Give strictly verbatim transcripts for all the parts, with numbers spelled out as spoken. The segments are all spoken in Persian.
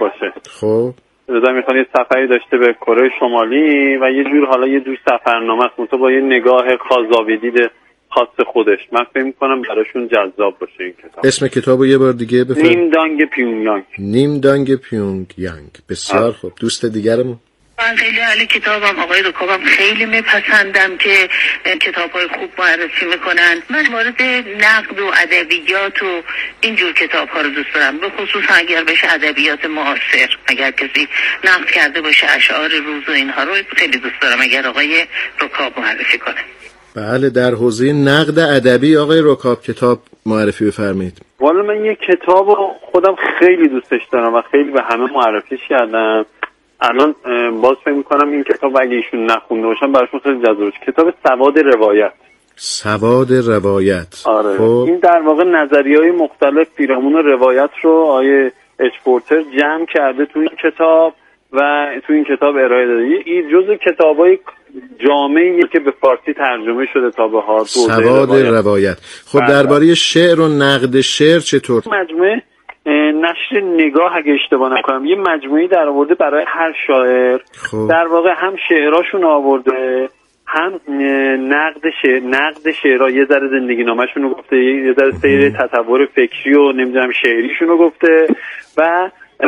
باشه. خب رضا میخواد یه سفری داشته به کره شمالی و یه جور حالا یه جور سفرنامه است، منتها با یه نگاه خاصابی دید خاص خودش. من فکر می‌کنم براشون جذاب باشه این کتاب. اسم کتابو یه بار دیگه بفرمایید. نیم دانگ پیونگ. نیم دانگ پیونگ یانگ. بسیار خوب. دوست دیگرمون؟ من خیلی اهل کتابم، آقای رکابم خیلی میپسندم که کتاب‌های خوب معرفی میکنن. من مورد نقد و ادبیات و اینجور کتاب‌ها رو دوست دارم، به خصوص اگر بشه ادبیات معاصر، اگر کسی نقد کرده باشه اشعار روز و اینها رو خیلی دوست دارم اگر آقای رکاب معرفی کنه. بله، در حوزه نقد ادبی آقای رکاب کتاب معرفی بفرمایید. والا من یه کتابو خودم خیلی دوستش دارم و خیلی به همه معرفیش کردم. الان باز فکر می‌کنم این کتاب اگه ایشون نخونده باشن براشون خیلی جذاب. کتاب سواد روایت. سواد روایت. آره. خب. این در واقع نظریه‌های مختلف پیرامون روایت رو آیه اچپورتر جمع کرده تو این کتاب و تو این کتاب ارائه داده. این جزء کتابای جامعی که به فارسی ترجمه شده تا به حال. سواد روایت. روایت. خب درباره شعر و نقد شعر چطور؟ مجموعه نشر نگاه اگه اشتباه نکنم یه مجموعه‌ای در آورده برای هر شاعر. خب. در واقع هم شعراشون آورده، هم نقد شعر نقد شعرها، یه ذره زندگی نامه‌شون رو گفته، یه ذره سیر تطور فکری و نمیدونم شعریشون رو گفته و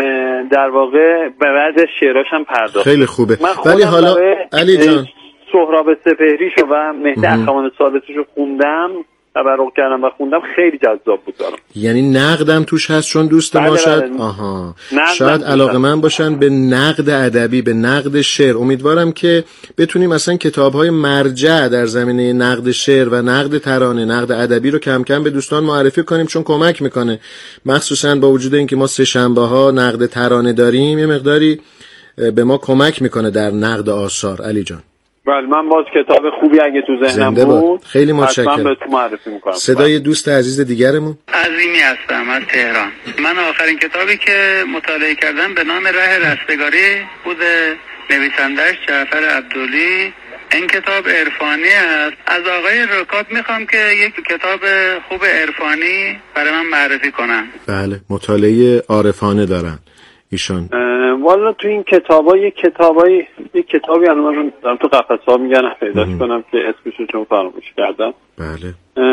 در واقع به بعد از شعراش هم پرداخت. خیلی خوبه. ولی حالا علی جان سهراب سپهریشو و مهدی اخوان ثابتشو خوندم تبرک کردم و خوندم، خیلی جذاب بود دارم. یعنی نقدم توش هست چون دوست ما شاید آها شاید علاقه‌مند باشن به نقد ادبی، به نقد شعر. امیدوارم که بتونیم اصلا کتاب‌های مرجع در زمینه نقد شعر و نقد ترانه، نقد ادبی رو کم کم به دوستان معرفی کنیم، چون کمک میکنه، مخصوصا با وجود اینکه ما سه شنبه‌ها نقد ترانه داریم، یه مقداری به ما کمک میکنه در نقد آثار. علی جان بله، من باز کتاب خوبی اگه تو ذهنم بود خیلی متشکرم. بهتون معرفی میکنم. صدای دوست عزیز دیگرمون. عظیمی هستم از تهران. من آخرین کتابی که مطالعه کردم به نام ره رستگاری بود، نویسندش جعفر عبدلی. این کتاب عرفانی است. از آقای رکاب میخوام که یک کتاب خوب عرفانی برای من معرفی کنن. بله، مطالعه عارفانه دارن ایشون. والا تو این کتابا یک کتابای یک کتابی الان من دارم تو قفس‌ها میگن پیداش کنم که اسمش رو چون فراموش کردم. بله.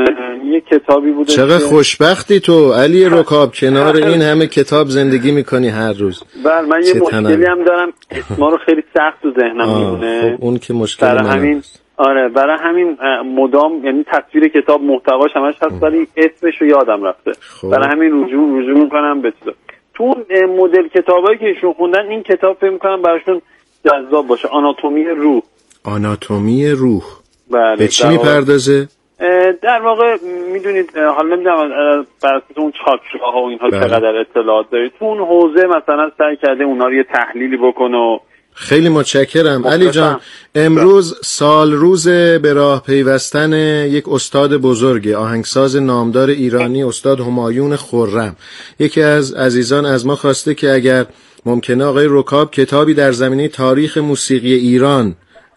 یک کتابی بوده. چقدر که... خوشبختی تو علی رکاب، کنار این همه کتاب زندگی میکنی هر روز. بله، من یه مشکلی هم دارم، اسما رو خیلی سخت تو ذهنم میمونه. خب اون که مشکل من همین آره برای همین مدام، یعنی تصویر کتاب محتواش همش هست ولی اسمش رو یادم رفته. خب. برای همین رجوع رجوع میکنم به تو. تو مدل کتابایی که ایشون خوندن این کتاب فکر می‌کنم براشون جذاب باشه. آناتومی روح. آناتومی روح. بله. به چی میپردازه؟ در واقع میدونید حالا نمیدونم بر اساس اون چاکراها و اینها چقدر اطلاعات دارید. تو اون حوزه مثلا سعی کرده اونها رو یه تحلیلی بکنه و خیلی متشکرم علی جان. امروز سال روز به راه پیوستن یک استاد بزرگ، آهنگساز نامدار ایرانی، استاد همایون خرم. یکی از عزیزان از ما خواسته که اگر ممکنه آقای رکاب کتابی در زمینه تاریخ موسیقی ایران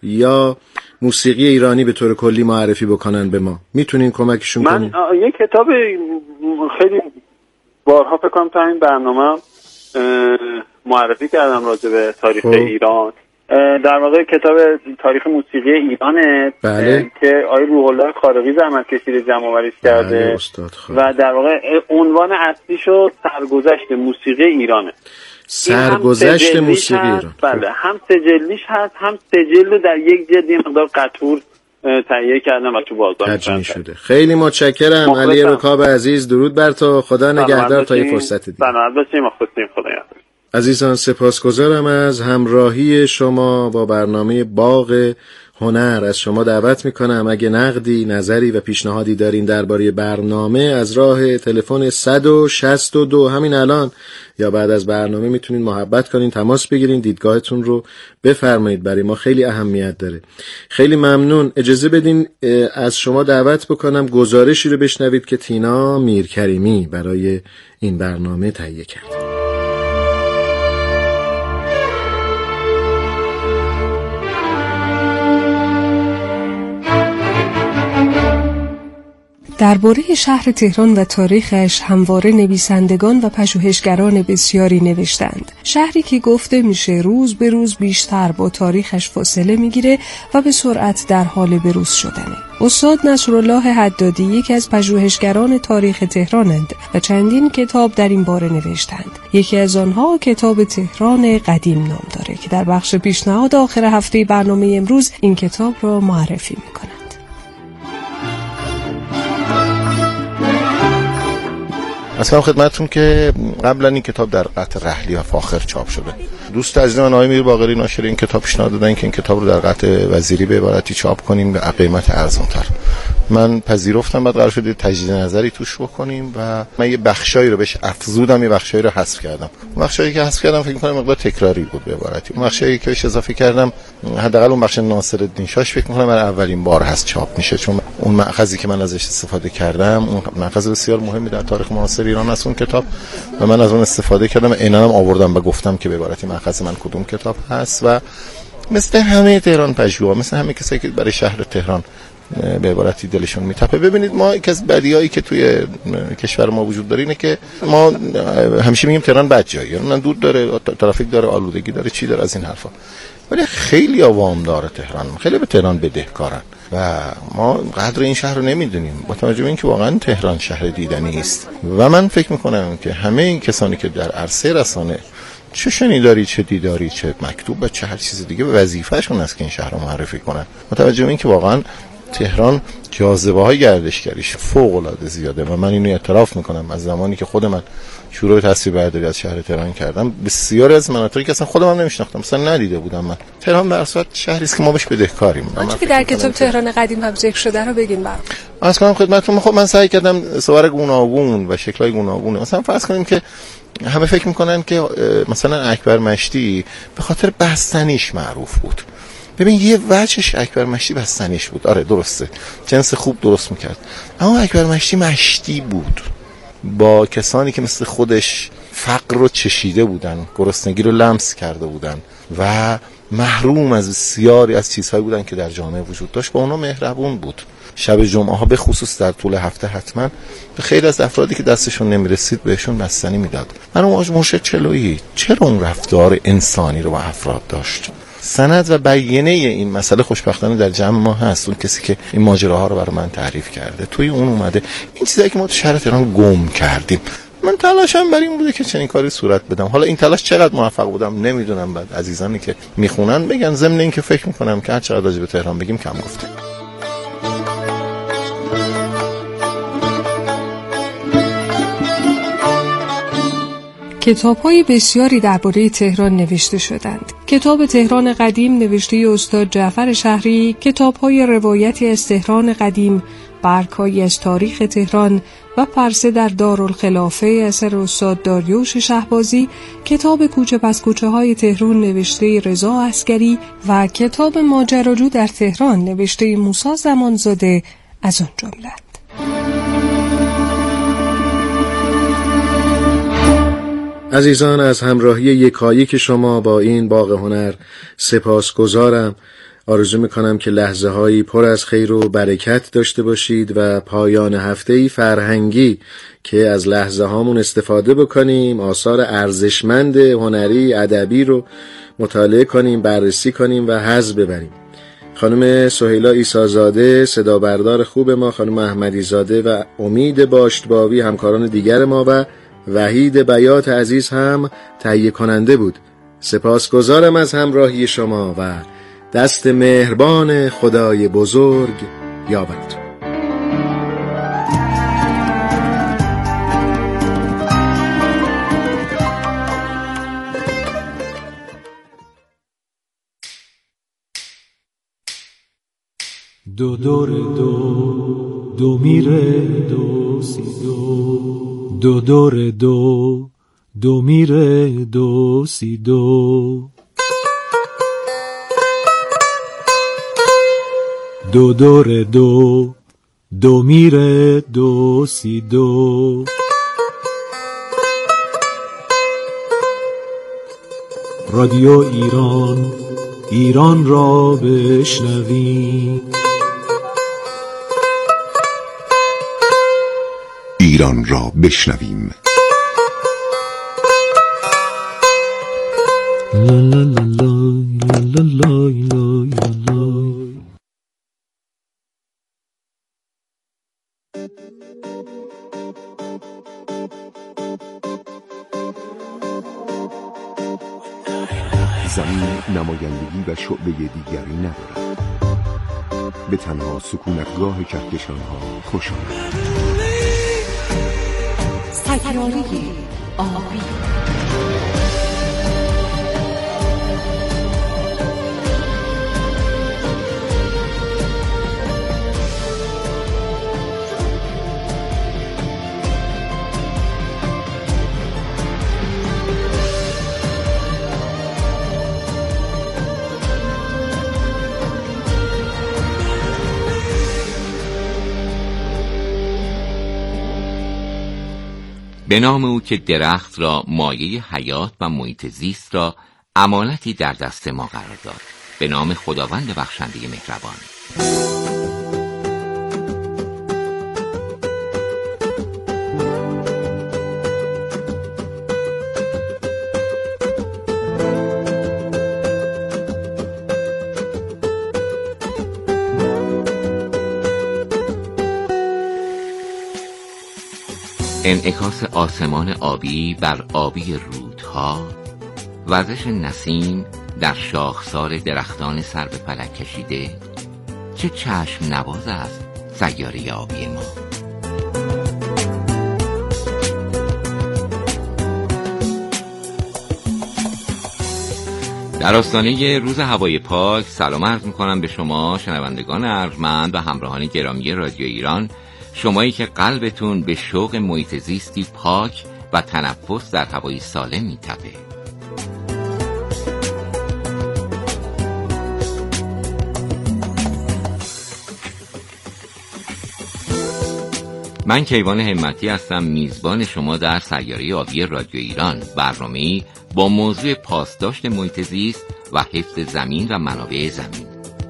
یا موسیقی ایرانی به طور کلی معرفی بکنن به ما، میتونین کمکشون کنین؟ من یک کتاب خیلی بارها فکر کنم تا این برنامه معرفی کردم راجع به تاریخ خب. ایران. در واقع کتاب تاریخ موسیقی ایرانه. بله. که آقای روح الله خارقی زحمت کشیده جمع آوریش کرده. بله، و در واقع عنوان اصلیشو سرگذشت موسیقی ایرانه. سرگذشت موسیقی ایران. بله، هم سجلیش هست، هم سجل رو در یک جلد یه مقدار قطور تهیه کردم و تو بازار ترجمه شده. خیلی متشکرم علی رکاب عزیز. درود بر تو. خدا نگهدار تا یه فرصت دیگه. سلامت باشید. مخلصیم. خدا نگهدار. عزیزان سپاسگزارم از همراهی شما با برنامه باغ هنر. از شما دعوت میکنم اگه نقدی، نظری و پیشنهادی دارین درباره برنامه از راه تلفن صد و شصت و دو همین الان یا بعد از برنامه میتونین محبت کنین، تماس بگیرین، دیدگاهتون رو بفرمایید. برای ما خیلی اهمیت داره. خیلی ممنون. اجازه بدین از شما دعوت بکنم گزارشی رو بشنوید که تینا میرکریمی برای این برنامه تهیه کرد. درباره شهر تهران و تاریخش همواره نویسندگان و پژوهشگران بسیاری نوشتند. شهری که گفته میشه روز به روز بیشتر با تاریخش فاصله میگیره و به سرعت در حال بروز شدنه. استاد نصرالله حدادی یکی از پژوهشگران تاریخ تهرانند و چندین کتاب در این باره نوشتند. یکی از آنها کتاب تهران قدیم نام داره که در بخش پیشنهاد آخر هفته برنامه امروز این کتاب را معرفی میکنند. اصلا خدمتتون که قبلا این کتاب در قطع رحلی و فاخر چاپ شده. دوست عزیز من آقای میر باقری ناشر این کتاب پیشنهاد دادن که این کتاب رو در قطع وزیری به عبارتی چاپ کنیم به قیمت ارزان‌تر. من پذیرفتم، بعد قرار شد تجدید نظری توش بکنیم و من یه بخشایی رو بهش افزودم، یه بخشایی رو حذف کردم. بخشایی که حذف کردم فکر می‌کنم مقدار تکراری بود به عبارتی. بخشایی که بهش اضافه کردم، حداقل اون بخش ناصرالدین شاش فکر می‌کنم برای اولین بار هست چاپ میشه، چون اون مأخذی که من ازش استفاده کردم اون مأخذ بسیار مهمی در تاریخ معاصر ایران است اون کتاب و من از اون استفاده کردم، عیناً هم آوردم و گفتم که به عبارتی مأخذ من کدوم کتاب هست. و مثل همه تهران پژوها، مثل همه کسایی که برای شهر تهران به عبارتی دلشون میتپه، ببینید ما یک از بدیایی که توی کشور ما وجود داره اینه که ما همیشه میگیم تهران بد جاییه، من دور داره، ترافیک داره، آلودگی داره، چی داره، از این حرفا. ولی خیلی عوام داره تهران، خیلی به تهران بدهکارن و ما قدر این شهر رو نمیدونیم با توجه به اینکه واقعا تهران شهر دیدنی است. و من فکر میکنم که همه این کسانی که در عرصه رسانه چه شنیداری، چه دیداری، چه مکتوب و چه هر چیز دیگه وظیفه‌شون است که این شهر رو معرفی کنن. با توجه به اینکه واقعا تهران جاذبه‌های گردشگریش فوق‌العاده زیاده و من اینو اعتراف میکنم. از زمانی که خود من شروع تصویربرداری از شهر تهران کردم، بسیاری از مناطقی که اصلا خودم هم نمیشناختم، مثلا ندیده بودم من. تهران به هر صورت شهری است که ما بهش بدهکاریم. آنچه که در کتاب تهران قدیم هم ذکر شده رو بگین برام. از کنم خدمتتون، خب من سعی کردم صور گوناگون و شکل‌های گوناگون، مثلا فرض کنیم که همه فکر میکنن که مثلا اکبر مشتی به خاطر بستنیش معروف بود. ببین یه وجهش اکبر مشتی بستنیش بود، آره درسته، جنس خوب درست میکرد، اما اکبر مشتی مشتی بود با کسانی که مثل خودش فقر رو چشیده بودن، گرسنگی رو لمس کرده بودن و محروم از بسیاری از چیزهایی بودن که در جامعه وجود داشت. با اونا مهربون بود. شب جمعه ها به خصوص در طول هفته حتما به خیلی از افرادی که دستشون نمیرسید بهشون بستنی میداد. من اون مرشد چلویی چرا اون رفتار انسانی رو با افراد داشت؟ سند و بیانیه این مسئله خوشبختانه در جمع ما هست. اون کسی که این ماجراها رو برای من تعریف کرده توی اون اومده. این چیزایی که ما تو شهر تهران گم کردیم. من تلاشم برای این بوده که چنین کاری صورت بدم. حالا این تلاش چقدر موفق بودم نمیدونم، بعد عزیزانی که میخونن بگن. ضمن این که فکر میکنم که هر چقدر راجع به تهران بگیم کم گفتیم. کتاب‌های بسیاری درباره تهران نوشته شدند. کتاب تهران قدیم نوشته استاد جعفر شهری، کتاب‌های روایتی از تهران قدیم، برگ‌هایی از تاریخ تهران و پرسه در دارالخلافه اثر استاد داریوش شهبازی، کتاب کوچه پس کوچه های تهران نوشته رضا عسگری و کتاب ماجراجو در تهران نوشته موسی زمانزاده از آن جمله‌اند. عزیزان، از همراهی یکایک شما با این باغ هنر سپاسگزارم. آرزو میکنم که لحظه هایی پر از خیر و برکت داشته باشید و پایان هفته‌ای فرهنگی که از لحظه هامون استفاده بکنیم، آثار ارزشمند هنری ادبی رو مطالعه کنیم، بررسی کنیم و حظ ببریم. خانم سهیلا عیسی‌زاده صدا بردار خوب ما، خانم احمدی زاده و امید باشتباوی همکاران دیگر ما و وحید بیات عزیز هم تهیه کننده بود. سپاسگزارم از همراهی شما و دست مهربان خدای بزرگ یابد. دو دور دو دو میره دو سی دو دو دور دو دو میره دو سی دو دو دور دو دو میره دو سی دو رادیو ایران ایران را بشنوید. ایران را بشنویم. لا لا لا لا لا لا لا لا. زمین نمایندگی و شعبه دیگری ندارد. به تنها سکونتگاه کهکشان‌ها خوش آمد. سیاره آبی. به نام او که درخت را مایه حیات و محیط زیست را امانتی در دست ما قرار داد. به نام خداوند بخشنده مهربان. انعکاس آسمان آبی بر آبی رودها، وزش نسیم در شاخسار درختان سر به فلک کشیده، چه چشم نواز است سیاره آبی ما. در آستانه روز هوای پاک سلام عرض می‌کنم به شما شنوندگان ارجمند و همراهان گرامی رادیو ایران، شمایی که قلبتون به شوق محیط زیستی پاک و تنفس در هوای سالم می‌تپه. من کیوان همتی هستم، میزبان شما در سیاره آبی رادیو ایران، برنامه‌ای با موضوع پاسداشت محیط زیست و حفظ زمین و منابع زمین.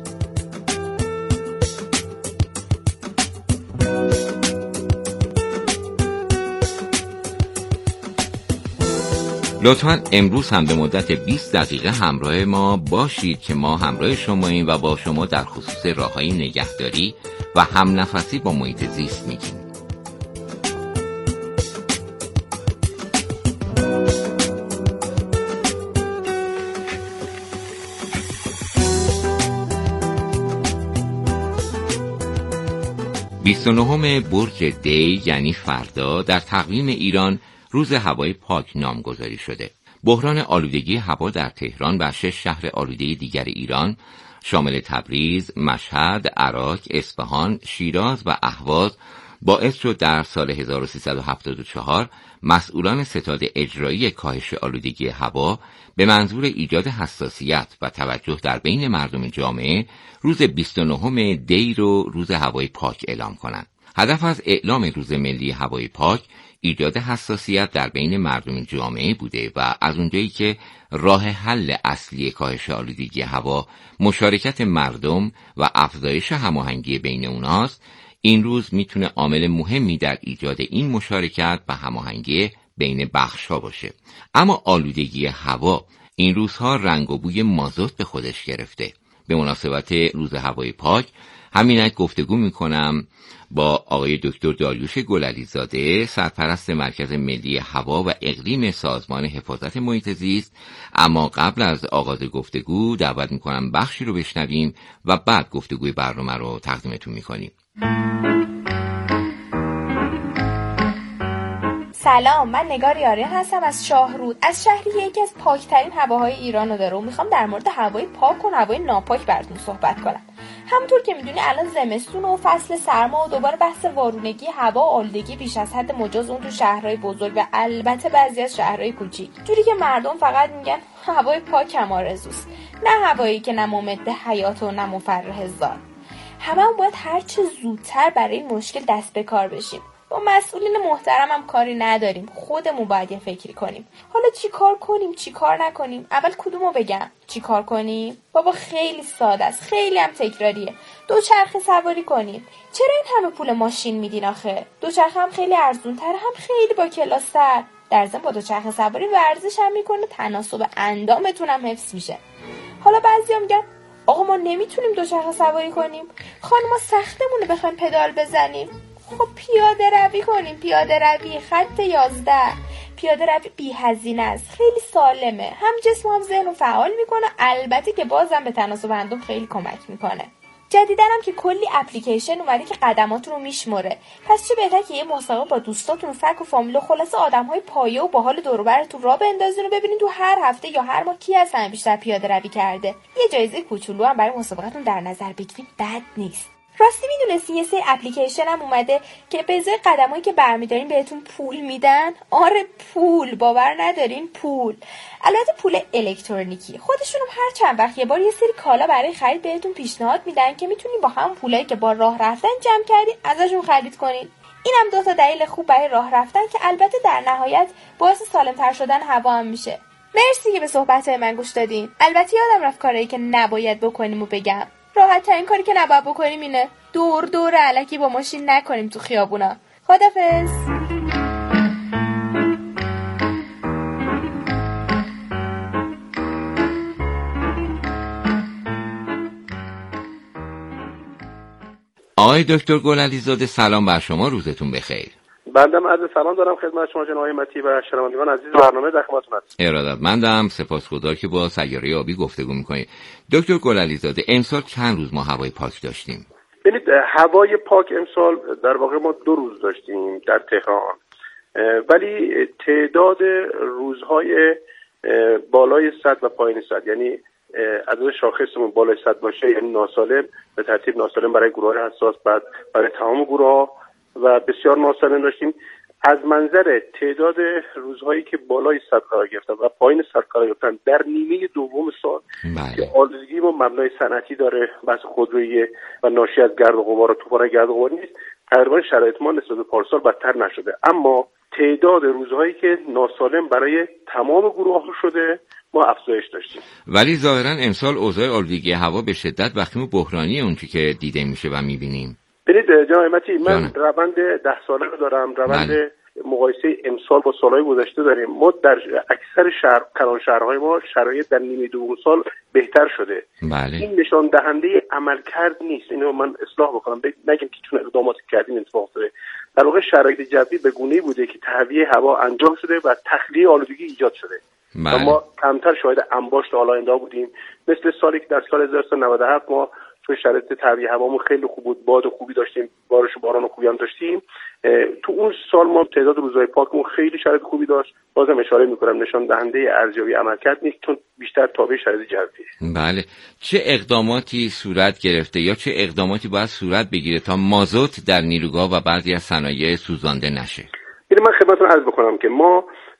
لطفاً امروز هم به مدت بیست دقیقه همراه ما باشید که ما همراه شماییم و با شما در خصوص راه‌های نگهداری و همنفسی با محیط زیست میگیم. بیست و نهم برج دی یعنی فردا در تقویم ایران روز هوای پاک نامگذاری شده. بحران آلودگی هوا در تهران و شش شهر آلوده دیگر ایران شامل تبریز، مشهد، عراق، اصفهان، شیراز و اهواز باعث شد در سال هزار و سیصد و هفتاد و چهار مسئولان ستاد اجرایی کاهش آلودگی هوا به منظور ایجاد حساسیت و توجه در بین مردم جامعه روز بیست و نهم دی رو روز هوای پاک اعلام کنند. هدف از اعلام روز ملی هوای پاک ایجاد حساسیت در بین مردم جامعه بوده و از اونجایی که راه حل اصلی کاهش آلودگی هوا مشارکت مردم و افزایش هماهنگی بین اوناست، این روز میتونه عامل مهمی در ایجاد این مشارکت و هماهنگی بین بخش‌ها باشه. اما آلودگی هوا این روزها رنگ و بوی مازوت به خودش گرفته. به مناسبت روز هوای پاک همینک گفتگو میکنم با آقای دکتر داریوش گلعلیزاده، سرپرست مرکز ملی هوا و اقلیم سازمان حفاظت محیط زیست. اما قبل از آغاز گفتگو دعوت میکنم بخشی رو بشنویم و بعد گفتگوی برنامه رو تقدیمتون میکنیم. سلام، من نگار یارین هستم از شاهرود، از شهری که یکی از پاکترین هواهای ایران رو داره و میخوام در مورد هوای پاک و هوای ناپاک براتون صحبت کنم. همونطور که میدونی الان زمستون و فصل سرما و دوباره بحث وارونگی هوا و آلودگی بیش از حد مجاز اون تو شهرهای بزرگ و البته بعضی از شهرهای کوچیک، جوری که مردم فقط میگن هوای پاک هم آرزوست، نه هوایی که نه ممد حیات و نه مفرح زاد. هممون باید هر چه زودتر برای این مشکل دست به کار بشیم. با مسئولین محترم هم کاری نداریم، خودمون باید یه فکری کنیم. حالا چی کار کنیم چی کار نکنیم؟ اول کدومو بگم؟ چی کار کنیم؟ بابا خیلی ساده است، خیلی هم تکراریه. دوچرخه سواری کنیم. چرا این همه پول ماشین میدین آخه؟ دوچرخه هم خیلی ارزون‌تر، هم خیلی با کلاس‌تر. در ضمن با دوچرخه سواری ورزش هم میکنه، تناسب اندامتون هم حفظ میشه. حالا بعضیا میگن آقا ما نمیتونیم دوچرخه سواری کنیم، خانما سختمونه بخوایم پدال بزنیم. خب پیاده روی کنیم. پیاده روی خط یازده، پیاده روی بی هزینه است، خیلی سالمه، هم جسم هم ذهن رو فعال میکنه، البته که بازم به تناسب اندام خیلی کمک میکنه. جدیدن هم که کلی اپلیکیشن اومده که قدماتون رو میشمره. پس چه بهتر که یه مسابقه با دوستاتون، فک و فامیل و خلاصه آدم‌های پایه و باحال دور و برتون راه بندازین و ببینین تو هر هفته یا هر ماه کی از همه بیشتر پیاده روی کرده. یه جایزه کوچولو هم برای مسابقتون در نظر بگیرید بد نیست. راستی میدونستی یه سری اپلیکیشن هم اومده که به ازای قدمایی که برمیدارین بهتون پول میدن؟ آره پول، باور ندارین پول. البته پول الکترونیکی. خودشون هم هر چند وقت یه بار یه سری کالا برای خرید بهتون پیشنهاد میدن که میتونین با هم پولایی که با راه رفتن جمع کردین ازشون خرید کنین. اینم دو تا دلیل خوب برای راه رفتن که البته در نهایت باعث سالم‌تر شدن هوا هم میشه. مرسی که به صحبت‌های من گوش دادین. البته یادم رفت کارهایی که نباید بکنیم و بگم. راحت ترین کاری که نباید بکنیم اینه دور دور الکی با ماشین نکنیم تو خیابونا. خدافظ. آقای دکتر گلعلیزاده سلام بر شما، روزتون بخیر. بندم عرض سلام دارم خدمت شما جناب متی و شنوندگان عزیز برنامه در خدمتتون هستم. ارادتمندم، سپاسگزار که با سیاره آبی گفتگو می‌کنید. دکتر گلعلیزاده امسال چند روز ما هوای پاک داشتیم؟ ببینید هوای پاک امسال در واقع ما دو روز داشتیم در تهران، ولی تعداد روزهای بالای صد و پایین صد، یعنی عدد شاخصمون بالای صد باشه یعنی ناسالم، به ترتیب ناسالم برای گروه حساس، بعد برای تمام گروه‌ها و بسیار ناسالم داشتیم. از منظر تعداد روزهایی که بالای صد قرار گرفتن و پایین صد قرار گرفتن در نیمه دوم سال که آلودگی ما مبنای صنعتی داره، بحث خودرویی و ناشی از گرد و غبار و طوفان گرد و غبار نیست، تقریبا شرایط ما نسبت به پارسال بدتر نشده، اما تعداد روزهایی که ناسالم برای تمام گروه‌ها شده ما افزایش داشتیم. ولی ظاهرا امسال اوضاع آلودگی هوا به شدت وخیم بحرانی اون چیزی که دیده میشه و میبینیم. ببینید جناب متی، من روند ده ساله رو دارم، روند بله. مقایسه امسال با سالهای گذشته داریم. ما در اکثر شهر کلان شهرهای ما شرایط در نیمه دوم سال بهتر شده. بله. این نشان دهنده عملکرد نیست، اینو من اصلاح بکنم، نگم که چون اقدامات کردیم اتفاق افتاده. در واقع شرایط جوی به گونه‌ای بوده که تهویه هوا انجام شده و تخلیه آلودگی ایجاد شده. بله. ما کمتر شاهد انباشت آلاینده بودیم، مثل سالی که در سال هزار و سیصد و نود و هفت ما تو شرایط تهویه هوامون خیلی خوب بود، باد خوبی داشتیم، بارش و باران خوبی هم داشتیم. تو اون سال ما تعداد روزهای پاکمون خیلی شرایط خوبی داشت. بازم اشاره میکنم نشان دهنده ارزیابی عملکرد نیست، چون بیشتر تابع شرایط جویه. بله. چه اقداماتی صورت گرفته یا چه اقداماتی باید صورت بگیره تا مازوت در نیروگاه و بعضی از صنایع سوزانده نشه؟ من خدمتتون عرض بکنم که ما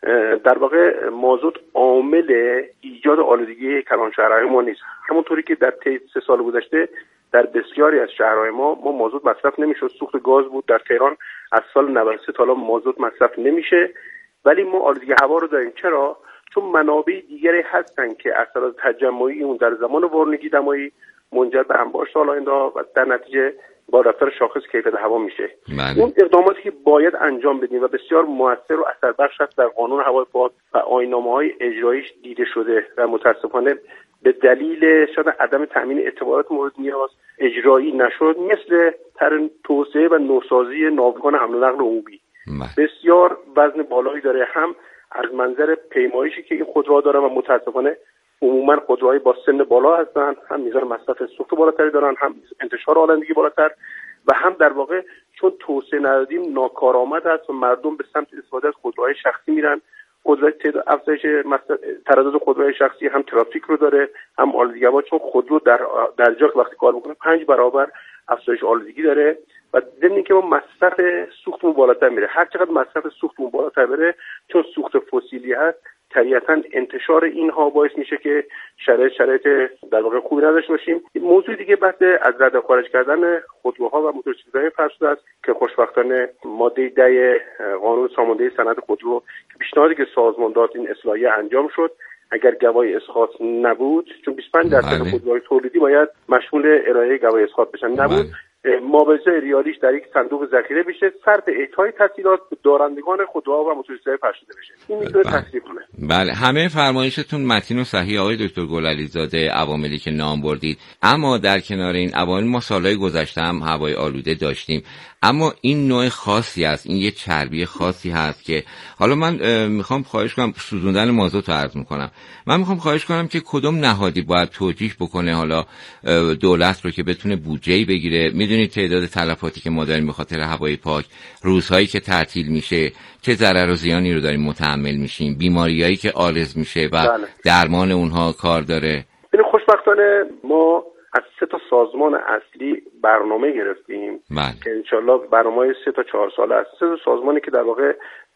در واقع مازوت عامل ایجاد آلودگی کلان شهرهای ما نیست. همونطوری که در طی سه سال گذشته در بسیاری از شهرهای ما ما مازوت مصرف نمیشد، سوخت گاز بود. در تهران از سال نود و سه تا الان مازوت مصرف نمیشه، ولی ما آلودگی هوا رو داریم. چرا؟ چون منابع دیگری هستن که اثرات تجمعی اون در زمان وارونگی دمایی منجر به انباشت آلاینده و در نتیجه با رفتار شاخص کیفیت هوا میشه. بله. اون اقداماتی که باید انجام بدیم و بسیار موثر و اثربخش است در قانون هوای پاک و آیین‌نامه‌های اجراییش دیده شده و متاسفانه به دلیل شاید عدم تامین اعتبارات مورد نیاز اجرایی نشد، مثل طرح توسعه و نوسازی ناوگان حمل و نقل عمومی. بله. بسیار وزن بالایی داره، هم از منظر پیمایشی که این خودروها دارن و متاسفانه عموما خودروهای با سن بالا هستن، هم میزان مصرف سوخت بالاتری دارن، هم انتشار آلودگی بالاتر، و هم در واقع چون توسعه ندادیم ناکارآمد است و مردم به سمت استفاده از خودروهای شخصی میرن. قدرت افزایش تردد خودروهای شخصی هم ترافیک رو داره، هم آلودگی هوا، چون خودرو در در جا وقتی کار میکنه پنج برابر افزایش آلودگی داره و ضمن اینکه ما مصرف سوختمون بالاتر میره. هر چقدر مصرف سوختمون بالاتر بره، چون سوخت فسیلی هست، طبیعتاً انتشار اینها باعث میشه که شرایط شرایط در واقع خوبی نداشته باشیم. موضوع دیگه بحث از رد خارج کردن خودروها و موتورسیکلت‌های فرسوده است که خوشبختانه ماده ده قانون ساماندهی صنعت خودرو که پیشنهادی که سازمان داد این اصلاحیه انجام شد اگر گواهی اسقاط نبود، چون بیست و پنج درصد خودروهای تولیدی باید مشمول ارائه گواهی اسقاط بشن، نبود مبارزه ریالیش در یک صندوق ذخیره بشه، صرف اعطای تسهیلات به دارندگان خودروها و موتورسیکل‌های فرسوده بشه. این میتونه تسهیل کنه. بله، همه فرمایشتون متین و صحیح آقای دکتر گلعلیزاده، عواملی که نام بردید. اما در کنار این عوامل ما سالهای گذشته هم هوای آلوده داشتیم، اما این نوع خاصی است، این یه چربی خاصی هست که حالا من میخوام خواهش کنم، سوزوندن مازوت رو عرض میکنم، من میخوام خواهش کنم که کدوم نهادی باید توجیه بکنه حالا دولت رو که بتونه بودجه‌ای بگیره؟ میدونید تعداد تلفاتی که ما داریم به خاطر هوای پاک، روزهایی که تعطیل میشه، چه ضرر و زیانی رو داریم متحمل میشیم، بیماریایی که عارض میشه و بله. درمان اونها کار داره. یعنی خوشبختانه ما از سه تا سازمان اصلی برنامه گرفتیم بله. که انشالله برنامه سه تا چهار ساله است. سه تا سازمانی که در واقع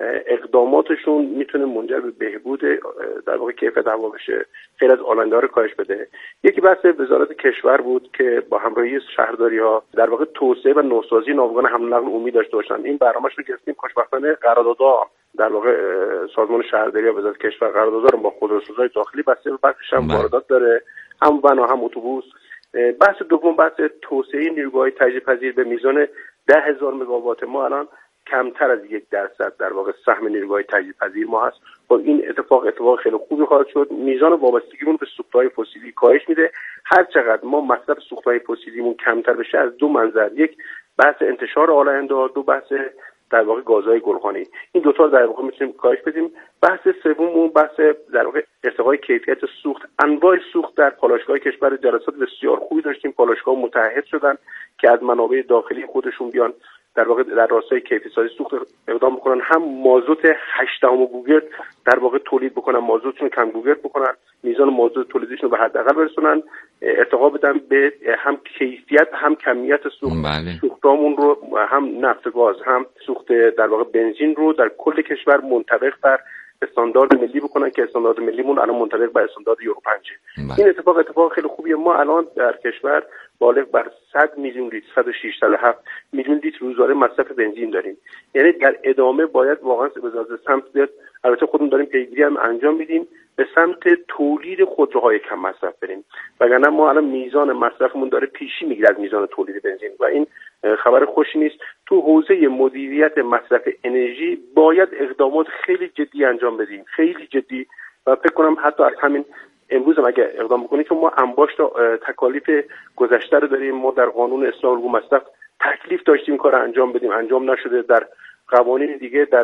اقداماتشون میتونه منجر به بهبود در واقع کیفیت هوا بشه، خیلی از آلاینده‌ها رو کاهش بده. یکی بحث وزارت کشور بود که با همراهی شهرداری‌ها در واقع توسعه و نوسازی ناوگان حمل و نقل عمومی داشته باشن. این برنامه‌اش رو گرفتیم. خوشبختانه قراردادها در واقع سازمان شهرداری و وزارت کشور قراردادها رو با خودروسازهای داخلی بسته، بخشش هم واردات داره، هم ون و هم اتوبوس. بحث دوم بحث توسعه نیروگاه‌های تجدید پذیر به میزان ده هزار مگاوات. ما الان کمتر از یک درصد در واقع سهم نیروگاه‌های تجدید پذیر ما هست. خب این اتفاق اتفاق خیلی خوبی خواهد شد. میزان وابستگیمون به سوخت‌های فسیلی کاهش میده. هر چقدر ما مصرف سوخت‌های فسیلیمون کمتر بشه از دو منظر، یک بحث انتشار آلاینده‌ها، دو بحث در واقع گازهای گلخانی، این دو تا در واقع میتونیم کاهش بدیم. بحث سوممون بحث در واقع ارتقای کیفیت سوخت. انواع سوخت در پالایشگاه کشور جلسات بسیار خوبی داشتیم. پالایشگاه متعهد شدن که از منابع داخلی خودشون بیان در واقع در راستای کیفیت سازی سوخت اقدام بکنن، هم مازوت هشت دهم گوگرد در واقع تولید بکنن، مازوتشون کم گوگرد بکنن، میزان مازوت تولیدشون رو به حداقل برسونن، ارتقا بدن به هم کیفیت هم کمیت سوخت. بله. سوختامون رو هم نفت گاز هم سوخت در واقع بنزین رو در کل کشور منطبق بر استاندارد ملی بکنن که استاندارد ملیمون الان منطبق بر استاندارد یورو پنج. این اتفاق اتفاق خیلی خوبیه. ما الان در کشور بالغ بر صد میلیون لیتر، صد و شش تا هفت میلیون لیتر روزانه مصرف بنزین داریم. یعنی در ادامه باید واقعا وزارت سمت بیاد، البته خودمون داریم پیگیری هم انجام میدیم، به سمت تولید خودروهای کم مصرف بریم، وگرنه ما الان میزان مصرفمون داره پیشی میگیره از میزان تولید بنزین و این خبر خوشی نیست. تو حوزه مدیریت مصرف انرژی باید اقدامات خیلی جدی انجام بدیم، خیلی جدی، و فکر کنم حتی از همین امروز هم اگه اقدام بکنیم، چون ما انباشت تکالیف گذشته رو داریم. ما در قانون اصلاح الگوی مصرف تکلیف داشتیم کار انجام بدیم، انجام نشده. در قوانین دیگه، در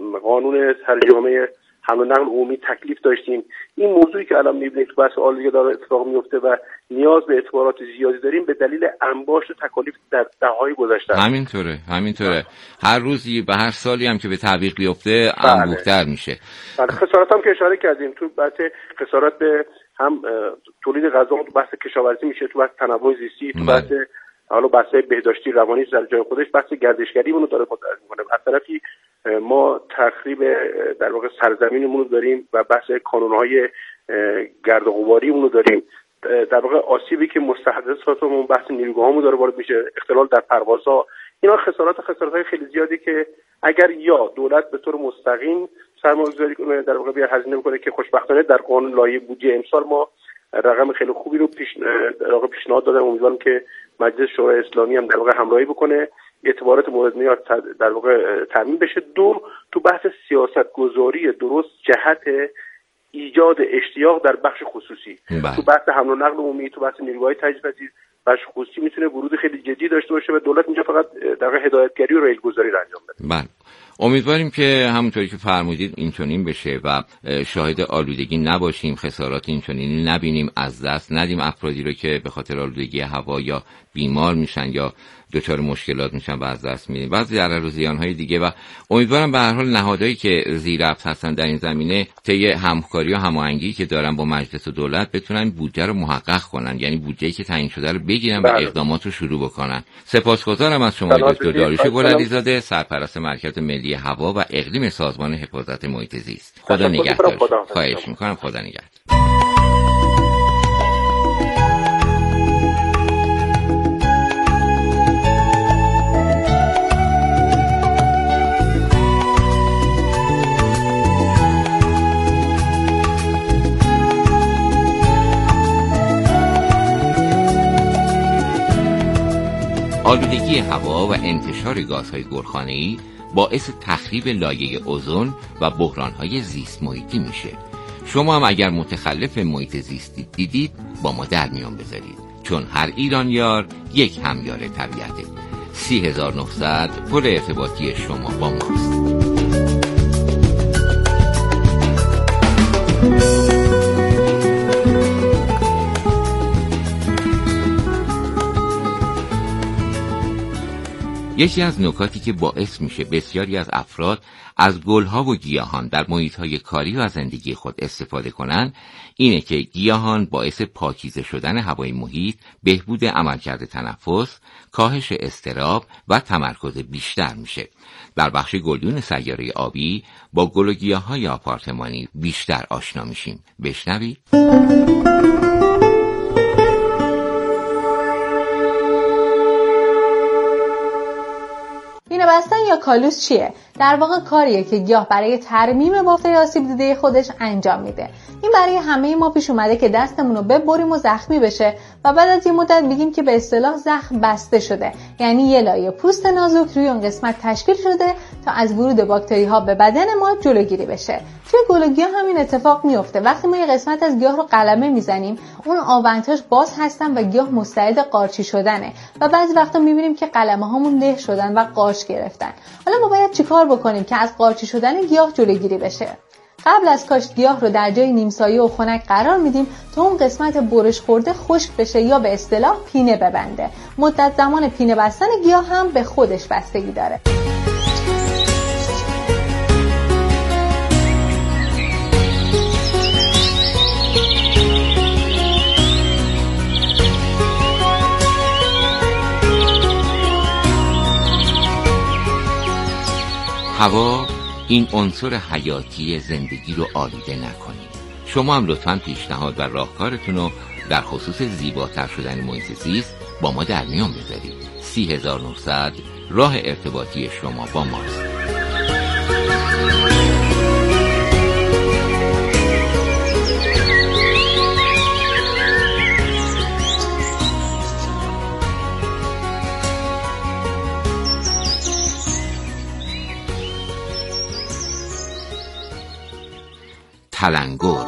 قانون سرجامه حمل و نقل عمومی تکلیف داشتیم. این موضوعی که الان می‌بینید تو بحث آلودگی داره اتفاق میفته و نیاز به اعتبارات زیادی داریم به دلیل انباشت تکالیف در دهه‌های گذشته. همینطوره همینطوره هر روزی به هر سالی هم که به تعویق بیفته انبوه‌تر میشه. بله، خسارات هم که اشاره کردیم، تو بحث خسارات به هم تولید غذا، تو بحث کشاورزی میشه، تو بحث تنوع زیستی، تو بحث حالا بحث بهداشتی روانی در جای خودش، بحث گردشگری اونو داره متعرض می‌کنه. از طرفی ما تخریب در واقع سرزمینمون رو داریم و بحث کانون‌های گرد و غباریمون رو داریم. در واقع آسیبی که مستحدثاتمون بحث نیروگاهامون داره وارد میشه، اختلال در پروازها، اینا خسارات خسارات‌های خیلی زیادی که اگر یا دولت به طور مستقیم سرمایه‌گذاری کنه، در واقع بیاد هزینه بکنه، که خوشبختانه در قانون لایحه بودجه امسال ما رقم خیلی خوبی رو پیش در واقع پیشنهاد دادم. امیدوارم که مجلس شورای اسلامی هم در واقع همراهی بکنه، اعتبارات مورد نیاز در واقع تامین بشه. دو، تو بحث سیاست گذاری درست جهت ایجاد اشتیاق در بخش خصوصی، بله. تو بحث حمل و نقل عمومی، تو بحث نیروهای تجدید پذیر، بخش خصوصی میتونه ورود خیلی جدی داشته باشه و دولت اینجا فقط در واقع هدایتگری و راهگذاری رو انجام بده. بله، امیدواریم که همونطوری که فرمودید اینچنین بشه و شاهد آلودگی نباشیم، خسارات اینچنینی نبینیم، از دست ندیم افرادی رو که به خاطر آلودگی هوا یا بیمار میشن یا دچار مشکلات میشن و از دست میدیم، بعضی ضرر و زیانهای دیگه. و امیدوارم به هر حال نهادهایی که زیرربط هستن در این زمینه طی همکاری و هماهنگی که دارن با مجلس و دولت بتونن بودجه رو محقق کنن، یعنی بودجه‌ای که تعیین شده رو بگیرن و اقدامات رو شروع بکنن. سپاسگزارم از شما دکتر داریوش گلعلیزاده، سرپرست مرکز ملی هوا و اقلیم سازمان حفاظت محیط زیست. خدا نگهدار. خواهش می‌کنم. خدا نگهدار. آلودگی هوا و انتشار گازهای گلخانه‌ای باعث تخریب لایه اوزون و بحران‌های زیست محیطی میشه. شما هم اگر متخلف محیط زیستی دیدید با ما در میان بذارید، چون هر ایرانیار یک همیار طبیعته. سی هزار و نهصد پل ارتباطی شما با ماست. یکی از نکاتی که باعث میشه بسیاری از افراد از گلها و گیاهان در محیط‌های کاری و زندگی خود استفاده کنند، اینه که گیاهان باعث پاکیزه شدن هوای محیط، بهبود عملکرد تنفس، کاهش اضطراب و تمرکز بیشتر میشه. در بخش گلدون سیاره آبی با گل و گیاه‌های آپارتمانی بیشتر آشنا میشیم. بشنوید. پینه بستن یا کالوس چیه؟ در واقع کاریه که گیاه برای ترمیم بافت‌های آسیب دیده خودش انجام میده. این برای همه ما پیش اومده که دستمون رو ببریم و زخمی بشه و بعد از یه مدت بگیم که به اصطلاح زخم بسته شده، یعنی یه لایه پوست نازک روی اون قسمت تشکیل شده تا از ورود باکتری‌ها به بدن ما جلوگیری بشه. توی گل و گیاه همین اتفاق میفته. وقتی ما یه قسمت از گیاه رو قلمه میزنیم، اون آونتاش باز هستن و گیاه مستعد قارچی شدنه و بعضی وقتا میبینیم که قلمه‌هامون له شدن و قارچ گرفتن. حالا ما باید چیکار بکنیم که از قارچی شدن گیاه جلوگیری بشه؟ قبل از کاشت گیاه رو در جای نیمسایه و خنک قرار میدیم تا اون قسمت برش خورده خشک بشه یا به اصطلاح پینه ببنده. مدت زمان پینه بستن گیاه هم به خودش بستگی داره. هوا این عنصر حیاتی زندگی رو آلوده نکنید. شما هم لطفاً پیشنهاد و راهکارتون رو در خصوص زیباتر شدن محیط زیست با ما در میان بذارید. سی هزار و نهصد راه ارتباطی شما با ماست. تلنگر.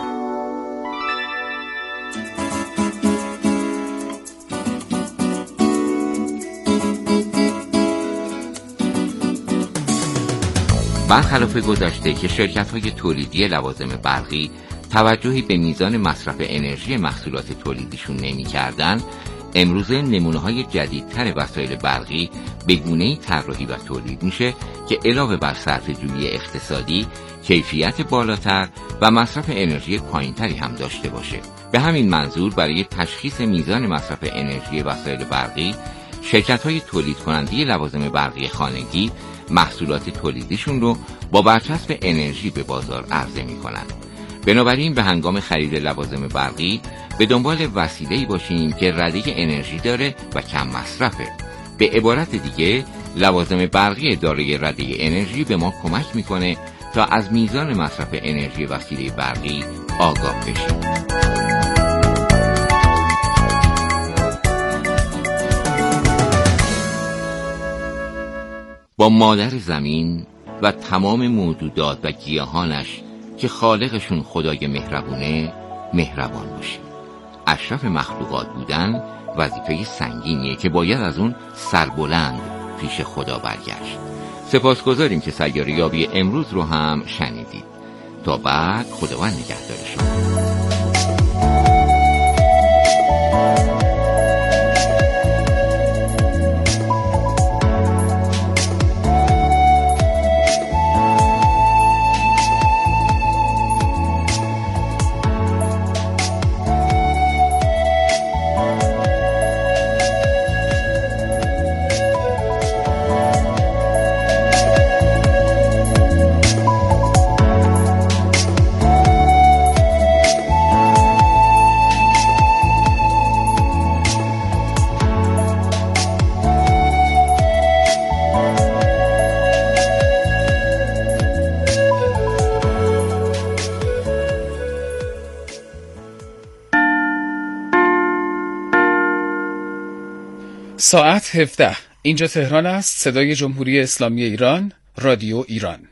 برخلاف گذشته که شرکت‌های تولیدی لوازم برقی توجهی به میزان مصرف انرژی محصولات تولیدیشون نمی‌کردند، امروزه نمونه‌های جدیدتر وسایل برقی به گونه‌ای طراحی و تولید میشه که علاوه بر صرفه‌جویی اقتصادی، کیفیت بالاتر و مصرف انرژی پایینتری هم داشته باشه. به همین منظور برای تشخیص میزان مصرف انرژی وسایل برقی، شرکت‌های تولید کننده لوازم برقی خانگی محصولات تولیدیشون رو با برچسب انرژی به بازار عرضه می‌کنن. بنابراین به هنگام خرید لوازم برقی به دنبال وسیله‌ای باشیم که رده انرژی داره و کم مصرفه. به عبارت دیگه، لوازم برقی دارای رده انرژی به ما کمک می‌کنه تا از میزان مصرف انرژی وسیله برقی آگاه بشیم. با مادر زمین و تمام موجودات و گیاهانش که خالقشون خدای مهربونه مهربان باشیم. اشرف مخلوقات بودن وظیفه سنگینیه که باید از اون سربلند پیش خدا برگشت. سپاسگزاریم که سیاره یابی امروز رو هم شنیدید. تا بعد، خداوند نگهدار شما. ساعت هفده. اینجا تهران است، صدای جمهوری اسلامی ایران، رادیو ایران.